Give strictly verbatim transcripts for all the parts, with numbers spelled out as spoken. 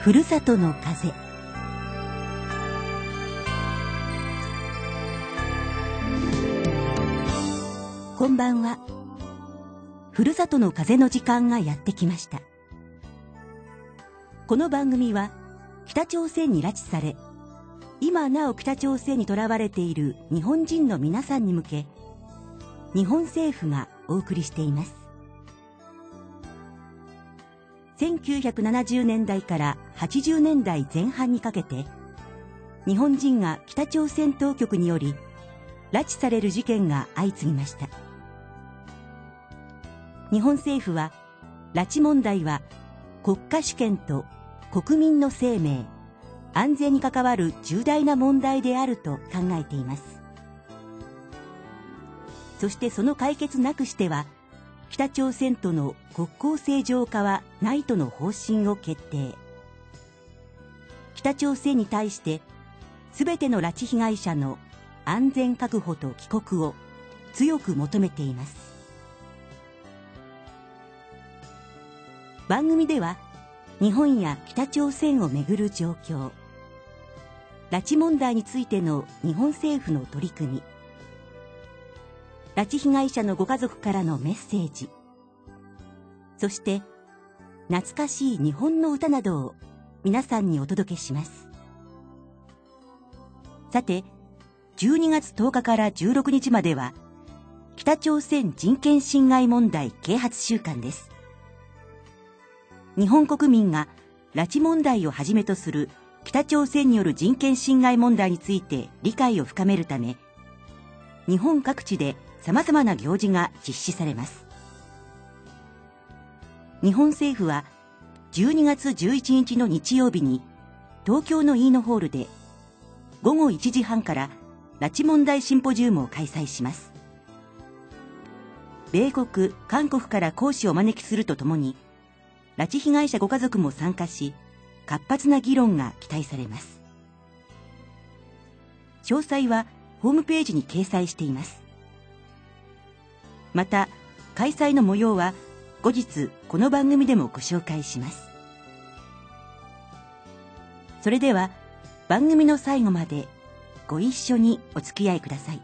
ふるさとの風。こんばんは。ふるさとの風の時間がやってきました。この番組は北朝鮮に拉致され、今なお北朝鮮にとらわれている日本人の皆さんに向け、日本政府がお送りしています。せんきゅうひゃくななじゅうねんだいからはちじゅうねんだいぜん半にかけて、日本人が北朝鮮当局により拉致される事件が相次ぎました。日本政府は、拉致問題は国家主権と国民の生命、安全に関わる重大な問題であると考えています。そしてその解決なくしては、北朝鮮との国交正常化はないとの方針を決定。北朝鮮に対してすべての拉致被害者の安全確保と帰国を強く求めています。番組では日本や北朝鮮をめぐる状況、拉致問題についての日本政府の取り組み、拉致被害者のご家族からのメッセージ、そして懐かしい日本の歌などを皆さんにお届けします。さて、じゅうにがつとおかからじゅうろくにちまでは北朝鮮人権侵害問題啓発週間です。日本国民が拉致問題をはじめとする北朝鮮による人権侵害問題について理解を深めるため、日本各地で様々な行事が実施されます。日本政府はじゅうにがつじゅういちにちの日曜日に東京の飯野ホールでごごいちじはんから拉致問題シンポジウムを開催します。米国、韓国から講師をお招きするとともに、拉致被害者ご家族も参加し、活発な議論が期待されます。詳細はホームページに掲載しています。また、開催の模様は後日この番組でもご紹介します。それでは番組の最後までご一緒にお付き合いください。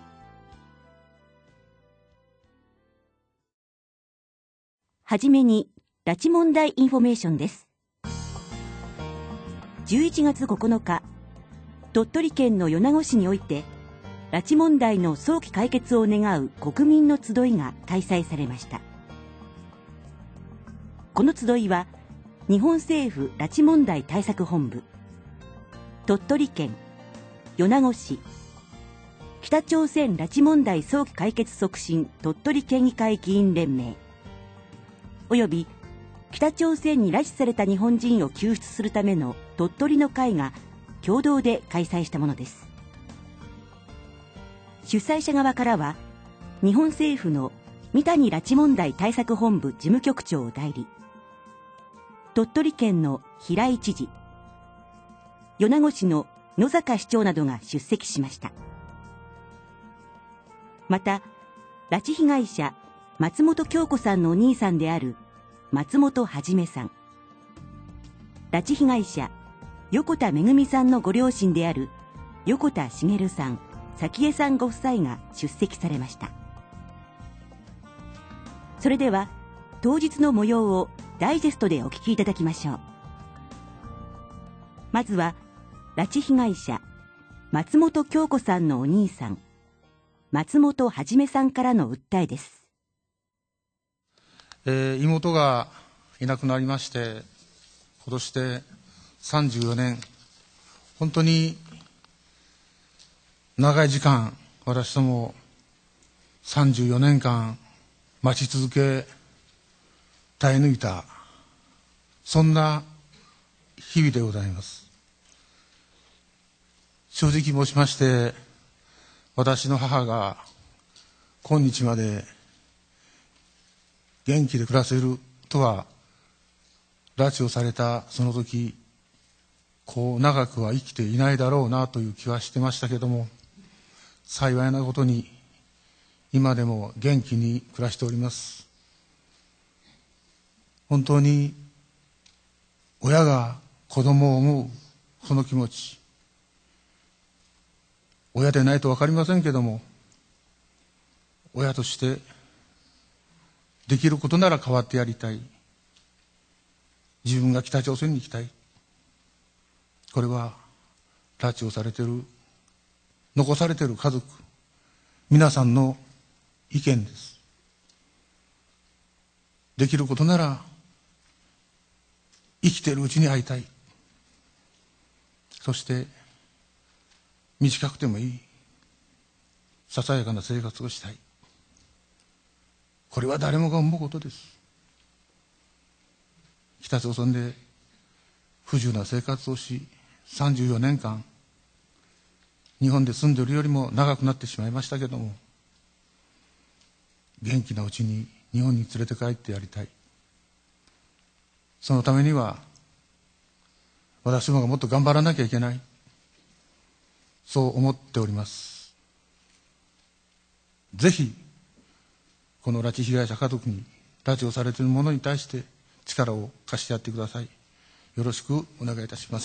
はじめに拉致問題インフォメーションです。じゅういちがつここのか、鳥取県の米子市において拉致問題の早期解決を願う国民の集いが開催されました。この集いは日本政府拉致問題対策本部、鳥取県、米子市、北朝鮮拉致問題早期解決促進鳥取県議会議員連盟、および北朝鮮に拉致された日本人を救出するための鳥取の会が共同で開催したものです。主催者側からは、日本政府の三谷拉致問題対策本部事務局長代理、鳥取県の平井知事、米子市の野坂市長などが出席しました。また、拉致被害者松本京子さんのお兄さんである松本はじめさん、拉致被害者横田めぐみさんのご両親である横田茂さん、早紀江さんご夫妻が出席されました。それでは当日の模様をダイジェストでお聞きいただきましょう。まずは拉致被害者松本京子さんのお兄さん、松本はじめさんからの訴えです。 えー、妹がいなくなりまして、今年でさんじゅうよねん、本当に長い時間、私どもさんじゅうよねんかん待ち続け、耐え抜いた、そんな日々でございます。正直申しまして、私の母が今日まで元気で暮らせるとは、拉致をされたその時、こう長くは生きていないだろうなという気はしてましたけども、幸いなことに今でも元気に暮らしております。本当に親が子供を思うその気持ち、親でないと分かりませんけども、親としてできることなら変わってやりたい。自分が北朝鮮に行きたい。これは拉致をされている、残されている家族、皆さんの意見です。できることなら生きているうちに会いたい。そして短くてもいいささやかな生活をしたい。これは誰もが思うことです。北朝鮮で不自由な生活をし、さんじゅうよねんかん日本で住んでいるよりも長くなってしまいましたけども、元気なうちに日本に連れて帰ってやりたい。そのためには私もがもっと頑張らなきゃいけない、そう思っております。ぜひこの拉致被害者家族に、拉致をされている者に対して力を貸してやってください。よろしくお願いいたします。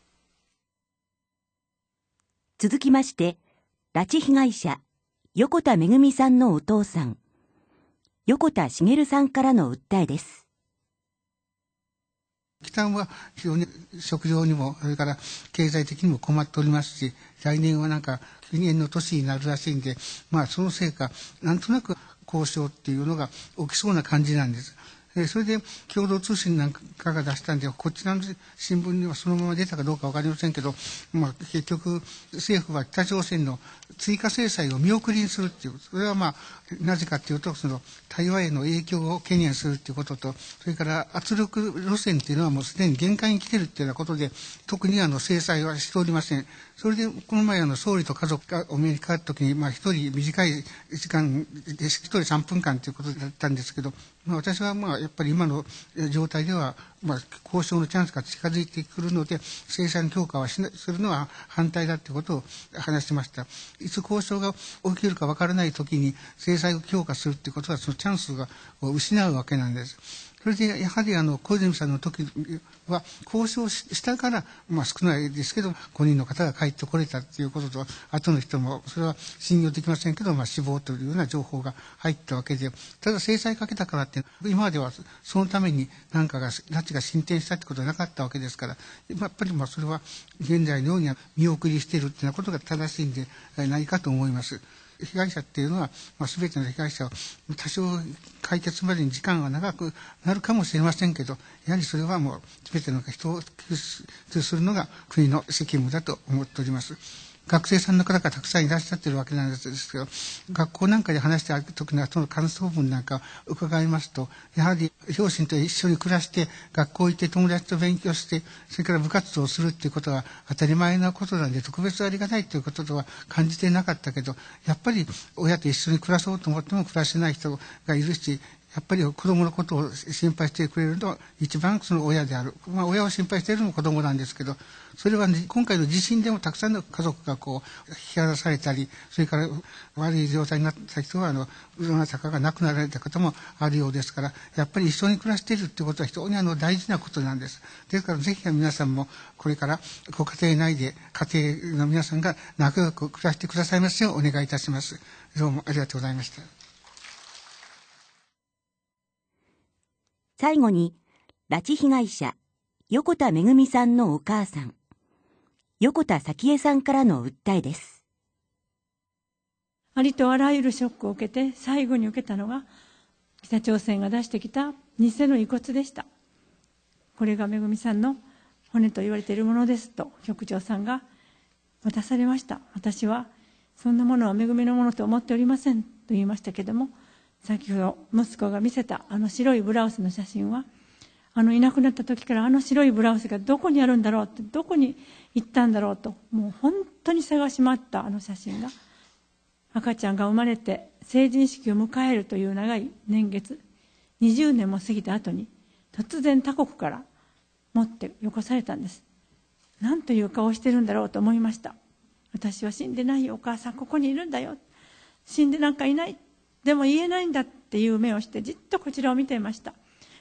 続きまして、拉致被害者横田めぐみさんのお父さん、横田茂さんからの訴えです。 北は非常に食料にも、それから経済的にも困っておりますし、来年はなんか記念の年になるらしいんで、まあそのせいか、なんとなく交渉っていうのが起きそうな感じなんです。それで共同通信なんかが出したんで、こちらの新聞にはそのまま出たかどうか分かりませんけど、まあ、結局政府は北朝鮮の追加制裁を見送りにするっていう、それはまあなぜかというと、その台湾への影響を懸念するということと、それから圧力路線っていうのはもうすでに限界に来てるっていうようなことで、特にあの制裁はしておりません。それでこの前あの総理と家族がお目にかかった時に、まあ一人短い時間で一人さんぷんかんということだったんですけど、まあ、私はまあやっぱり今の状態では、まあ、交渉のチャンスが近づいてくるので、制裁の強化はしなするのは反対だということを話しました。いつ交渉が起きるか分からないときに制裁を強化するということは、そのチャンスを失うわけなんです。それでやはりあの小泉さんの時は交渉したから、まあ、少ないですけどごにんの方が帰ってこれたということと、後の人もそれは信用できませんけど、まあ、死亡というような情報が入ったわけで、ただ制裁かけたからって今まではそのために何かが拉致が進展したってことはなかったわけですから、やっぱりまあそれは現在のように見送りしているというようなことが正しいんでないかと思います。被害者っていうのは、まあ、全ての被害者は多少解決までに時間が長くなるかもしれませんけど、やはりそれはもう全ての人を救出するのが国の責務だと思っております。学生さんの方がたくさんいらっしゃっているわけなんですけど、学校なんかで話してある時のその感想文なんか伺いますと、やはり両親と一緒に暮らして学校行って友達と勉強して、それから部活動をするっていうことが当たり前なことなんで、特別ありがたいということとは感じてなかったけど、やっぱり親と一緒に暮らそうと思っても暮らせない人がいるし、やっぱり子供のことを心配してくれるのは一番その親である。まあ親を心配しているのも子供なんですけど、それは、ね、今回の地震でもたくさんの家族がこう引き離されたり、それから悪い状態になった人はあのどなたかが亡くなられた方もあるようですから、やっぱり一緒に暮らしているということは非常にあの大事なことなんです。ですからぜひ皆さんもこれからご家庭内で家庭の皆さんが仲良く暮らしてくださいますようお願いいたします。どうもありがとうございました。 最後に、拉致被害者横田めぐみさんのお母さん、横田早紀江さんからの訴えです。 ありとあらゆるショックを受けて最後に受けたのが北朝鮮が出してきた偽の遺骨でした。これがめぐみさんの骨と言われているものですと局長さんが渡されました。私はそんなものはめぐみのものと思っておりませんと言いましたけれども、先ほど息子が見せたあの白いブラウスの写真は、あのいなくなった時からあの白いブラウスがどこにあるんだろうって、どこに行ったんだろうと、もう本当に探し回ったあの写真が、赤ちゃんが生まれて成人式を迎えるという長い年月、にじゅうねんも過ぎた後に突然他国から持ってよこされたんです。何という顔をしてるんだろうと思いました。私は死んでないよ、お母さんここにいるんだよ、死んでなんかいない、でも言えないんだっていう目をしてじっとこちらを見ていました。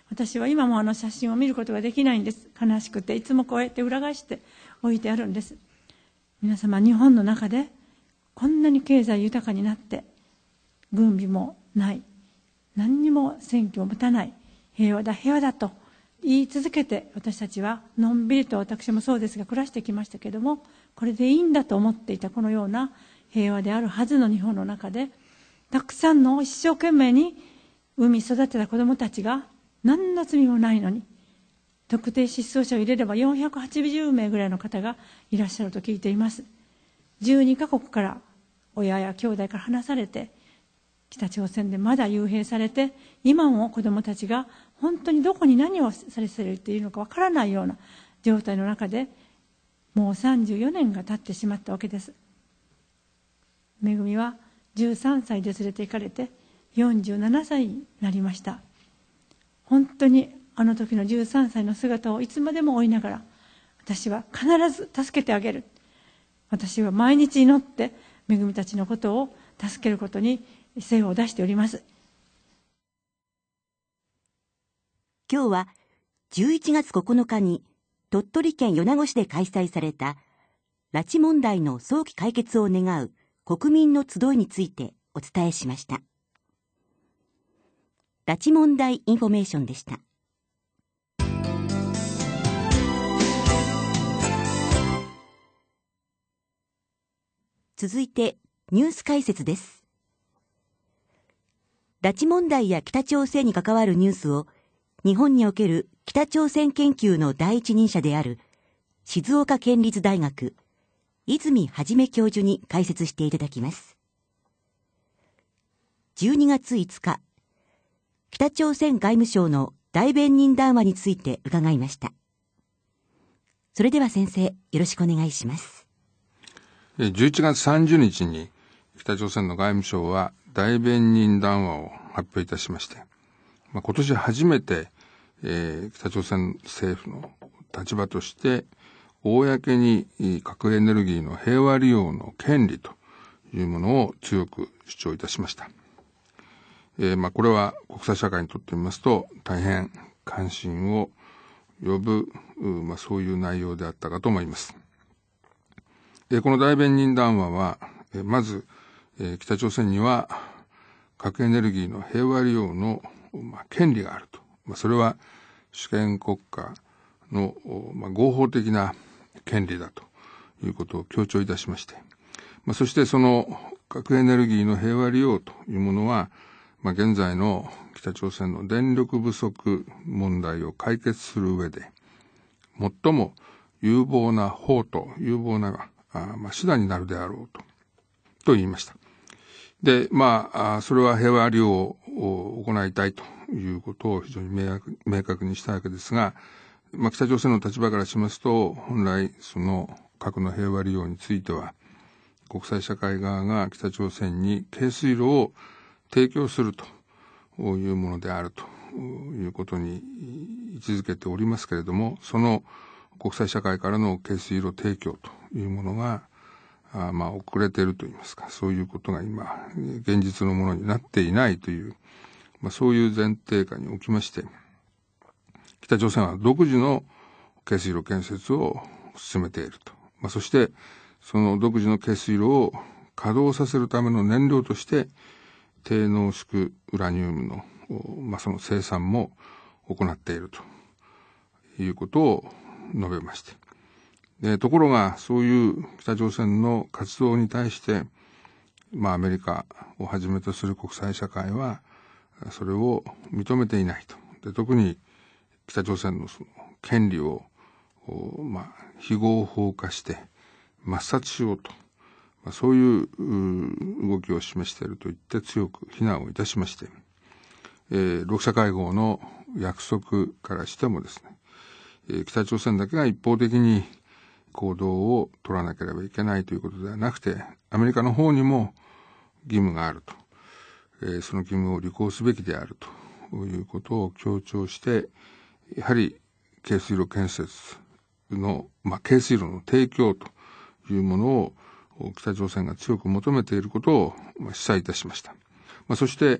私は今もあの写真を見ることができないんです。悲しくていつもこうやって裏返して置いてあるんです。皆様、日本の中でこんなに経済豊かになって軍備もない、何にも選挙を持たない、平和だ平和だと言い続けて、私たちはのんびりと、私もそうですが暮らしてきましたけれども、これでいいんだと思っていたこのような平和であるはずの日本の中で、たくさんの一生懸命に産み育てた子どもたちが何の罪もないのに、特定失踪者を入れればよんひゃくはちじゅうめいぐらいの方がいらっしゃると聞いています。じゅうにカ国から親や兄弟から離されて、北朝鮮でまだ幽閉されて、今も子どもたちが本当にどこに何をされているのかわからないような状態の中で、もうさんじゅうよねんが経ってしまったわけです。めぐみはじゅうさんさいで連れて行かれてよんじゅうななさいになりました。本当にあの時のじゅうさんさいの姿をいつまでも追いながら、私は必ず助けてあげる、私は毎日祈ってめぐみたちのことを助けることに精を出しております。 今日はじゅういちがつここのかに鳥取県米子市で開催された拉致問題の早期解決を願う国民の集いについてお伝えしました。拉致問題インフォメーションでした。続いてニュース解説です。拉致問題や北朝鮮に関わるニュースを日本における北朝鮮研究の第一人者である静岡県立大学泉元教授に解説していただきます。じゅうにがついつか、北朝鮮外務省の代弁人談話について伺いました。それでは先生、よろしくお願いします。 じゅういちがつさんじゅうにちに北朝鮮の外務省は代弁人談話を発表いたしまして、まあ、今年初めて、えー、北朝鮮政府の立場として公に核エネルギーの平和利用の権利というものを強く主張いたしました。えーまあ、これは国際社会にとってみますと大変関心を呼ぶ、まあ、そういう内容であったかと思います。えー、この代弁人談話は、えー、まず、えー、北朝鮮には核エネルギーの平和利用の、まあ、権利があると、まあ、それは主権国家の、まあ、合法的な権利だということを強調いたしまして、まあ、そしてその核エネルギーの平和利用というものは、まあ、現在の北朝鮮の電力不足問題を解決する上で最も有望な法と有望なあ、まあ、手段になるであろうとと言いました。で、まあそれは平和利用を行いたいということを非常に明確、明確にしたわけですが、まあ、北朝鮮の立場からしますと、本来その核の平和利用については国際社会側が北朝鮮に軽水炉を提供するというものであるということに位置づけておりますけれども、その国際社会からの軽水炉提供というものがあまあ遅れているといいますか、そういうことが今現実のものになっていないという、まあ、そういう前提下におきまして、北朝鮮は独自の軽水炉建設を進めていると、まあ、そしてその独自の軽水炉を稼働させるための燃料として低濃縮ウラニウムの、まあ、その生産も行っているということを述べまして、でところがそういう北朝鮮の活動に対して、まあ、アメリカをはじめとする国際社会はそれを認めていないと。で特に北朝鮮のその権利を、まあ、非合法化して抹殺しようと、まあ、そういう動きを示していると言って強く非難をいたしまして、えー、ろく者会合の約束からしてもですね、えー、北朝鮮だけが一方的に行動を取らなければいけないということではなくて、アメリカの方にも義務があると、えー、その義務を履行すべきであるということを強調して、やはり軽水炉建設の、まあ、軽水炉の提供というものを北朝鮮が強く求めていることを、まあ、示唆いたしました。まあ、そして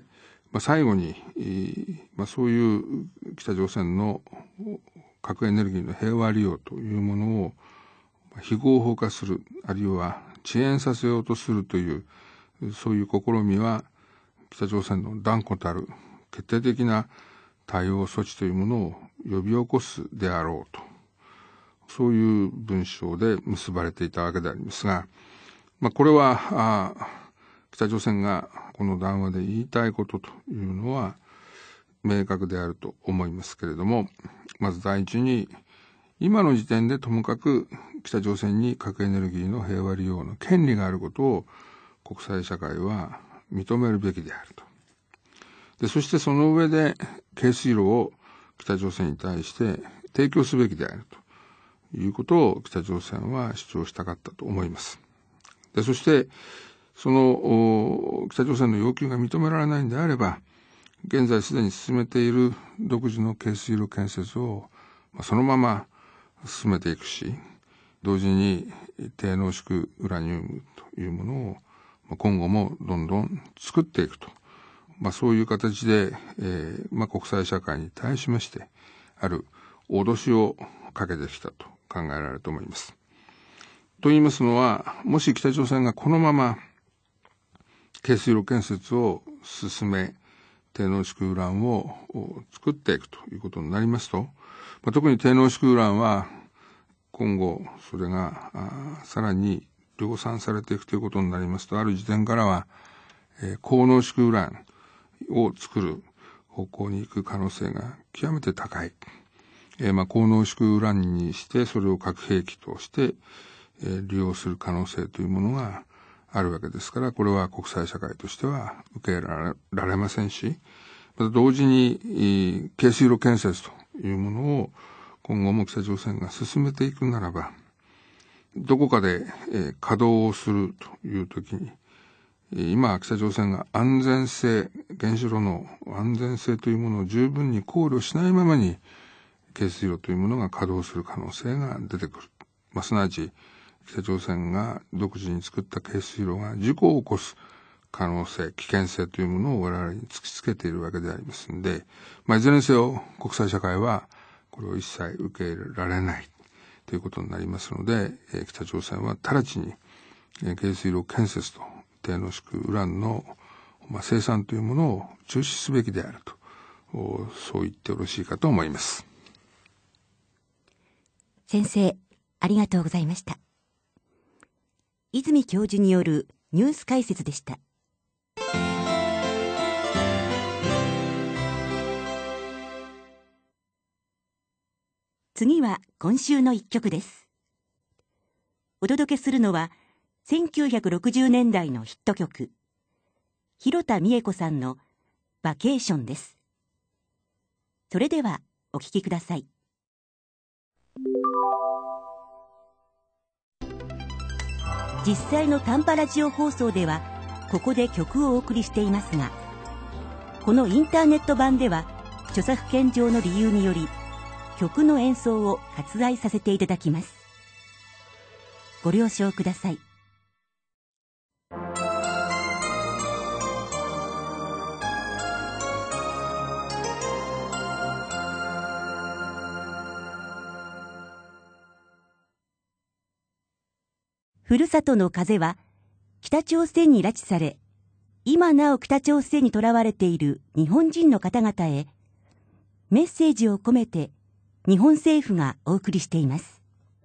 まあ、最後に、まあ、そういう北朝鮮の核エネルギーの平和利用というものを非合法化する、あるいは遅延させようとするという、そういう試みは北朝鮮の断固たる決定的な対応措置というものを呼び起こすであろうと、そういう文章で結ばれていたわけでありますが、まあ、これはあ北朝鮮がこの談話で言いたいことというのは明確であると思いますけれども、まず第一に、今の時点でともかく北朝鮮に核エネルギーの平和利用の権利があることを国際社会は認めるべきであると。で、そしてその上で軽水炉を北朝鮮に対して提供すべきであるということを北朝鮮は主張したかったと思います。で、そしてその北朝鮮の要求が認められないんであれば、現在すでに進めている独自の軽水炉建設をそのまま進めていくし、同時に低濃縮ウラニウムというものを今後もどんどん作っていくと、まあ、そういう形で、えーまあ、国際社会に対しましてある脅しをかけてきたと考えられると思います。と言いますのは、もし北朝鮮がこのまま軽水炉建設を進め、低濃縮ウランを作っていくということになりますと、まあ、特に低濃縮ウランは今後それがさらに量産されていくということになりますと、ある時点からは、えー、高濃縮ウランを作る方向に行く可能性が極めて高い。えー、まあ高濃縮ウランにしてそれを核兵器として、えー、利用する可能性というものがあるわけですから、これは国際社会としては受け入れられませんし、また同時に軽水炉建設というものを今後も北朝鮮が進めていくならば、どこかで、えー、稼働をするというときに、今北朝鮮が安全性、原子炉の安全性というものを十分に考慮しないままに軽水炉というものが稼働する可能性が出てくる。まあ、すなわち北朝鮮が独自に作った軽水炉が事故を起こす可能性、危険性というものを我々に突きつけているわけでありますので、まあ、いずれにせよ国際社会はこれを一切受け入れられないということになりますので、えー、北朝鮮は直ちに、えー、軽水炉建設と低濃縮ウランの、まあ、生産というものを中止すべきであると、そう言ってよろしいかと思います。 先生、ありがとうございました。泉教授によるニュース解説でした。次は今週の一曲です。お届けするのはせんきゅうひゃくろくじゅうねんだいのヒット曲、広田三重子さんのバケーションです。それではお聴きください。実際の短波ラジオ放送ではここで曲をお送りしていますが、このインターネット版では著作権上の理由により曲の演奏を割愛させていただきます。ご了承ください。ふるさとの風は北朝鮮に拉致され、今なお北朝鮮に囚われている日本人の方々へメッセージを込めて日本政府がお送りしています。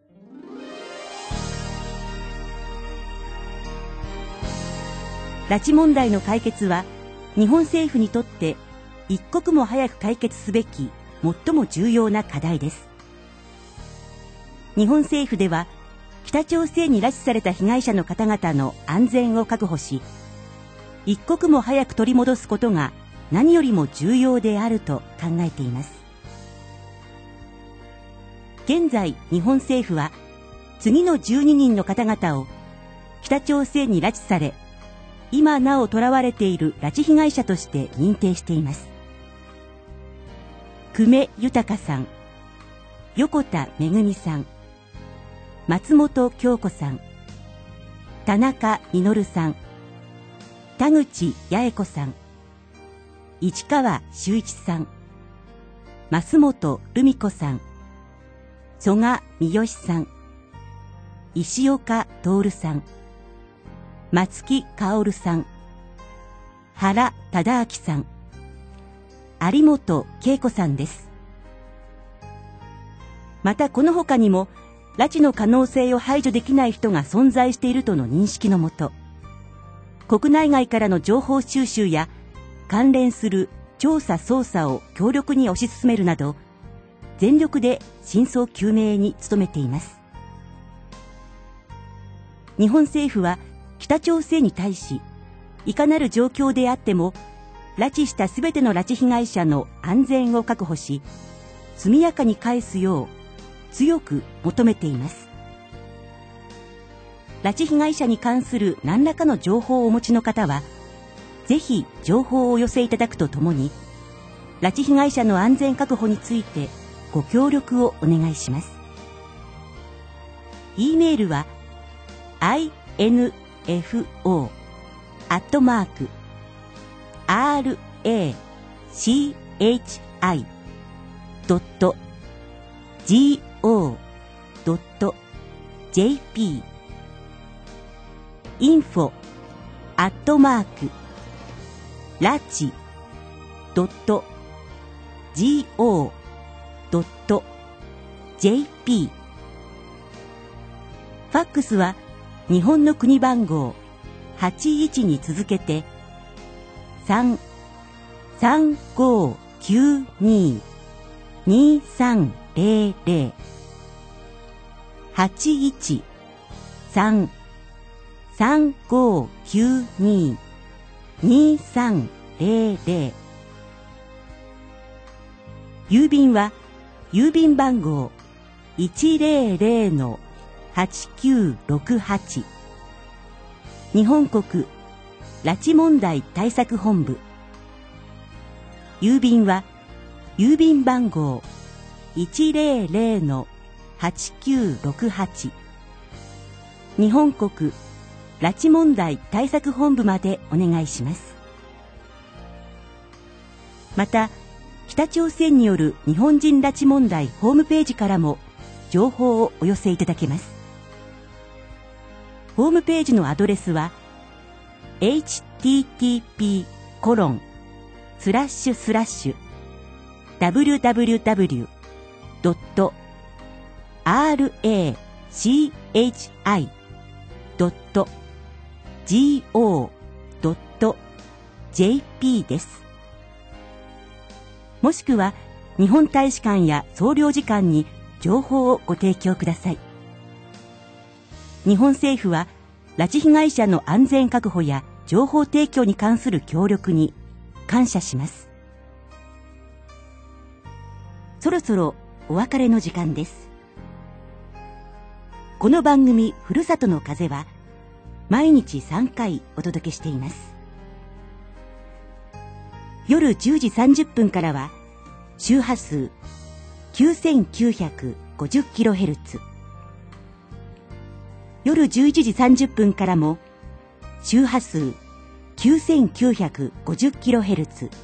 拉致問題の解決は日本政府にとって一刻も早く解決すべき最も重要な課題です。日本政府では北朝鮮に拉致された被害者の方々の安全を確保し、一刻も早く取り戻すことが何よりも重要であると考えています。現在、日本政府は次のじゅうににんの方々を北朝鮮に拉致され、今なお囚われている拉致被害者として認定しています。久米豊さん、横田めぐみさん、松本京子さん、田中実さん、田口八重子さん、 市川修一さん、増本留美子さん、曽我三好さん、石岡徹さん、松木薫さん、原忠明さん、有本恵子さんです。またこの他にも拉致の可能性を排除できない人が存在しているとの認識のもと、国内外からの情報収集や関連する調査捜査を強力に推し進めるなど、全力で真相究明に努めています。日本政府は北朝鮮に対し、いかなる状況であっても拉致したすべての拉致被害者の安全を確保し、速やかに返すよう強く求めています。拉致被害者に関する何らかの情報をお持ちの方は、ぜひ情報をお寄せいただくとともに、拉致被害者の安全確保についてご協力をお願いします。e メールは アイエヌエフオー アットマーク アールエーシーエイチアイ ドット ジーオー ドット ジェーピー インフォ アットマーク ラチ ドット ジーオー ドット ジェーピー ファックスは日本の国番号はちいちに続けてさん さんごきゅうに にさんぜろぜろ はちいち さん さんごきゅうに にさんぜろぜろ、郵便は郵便番号 いちぜろぜろ はちきゅうろくはち 日本国拉致問題対策本部。郵便は郵便番号 いちぜろぜろ はちきゅうろくはち 日本国拉致問題対策本部までお願いします。また、北朝鮮による日本人拉致問題ホームページからも情報をお寄せいただけます。ホームページのアドレスは エイチティーティーピー コロン スラッシュスラッシュ ダブリュダブリュダブリュ ドット アールエーシーエイチアイ ドット ジーオー ドット ジェーピー です。もしくは日本大使館や総領事館に情報をご提供ください。日本政府は拉致被害者の安全確保や情報提供に関する協力に感謝します。そろそろお別れの時間です。この番組ふるさとの風は毎日さんかいお届けしています。夜じゅうじさんじゅっぷんからは周波数 きゅうせんきゅうひゃくごじゅっキロヘルツ、夜じゅういちじさんじゅっぷんからも周波数 きゅうせんきゅうひゃくごじゅっキロヘルツ、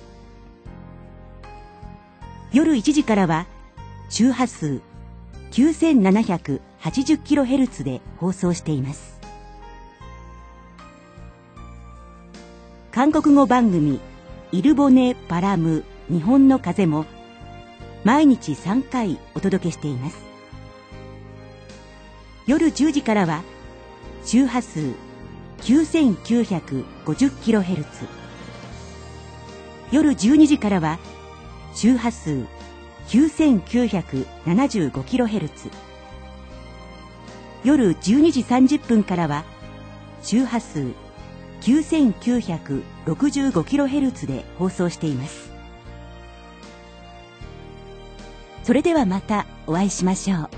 夜いちじからは周波数 きゅうせんななひゃくはちじゅっキロヘルツ で放送しています。韓国語番組イルボネ・パラム日本の風も毎日さんかいお届けしています。夜じゅうじからは周波数 きゅうせんきゅうひゃくごじゅっキロヘルツ、夜じゅうにじからは周波数 きゅうせんきゅうひゃくななじゅうごキロヘルツ、夜じゅうにじさんじゅっぷんからは周波数 きゅうせんきゅうひゃくろくじゅうごキロヘルツ で放送しています。それではまたお会いしましょう。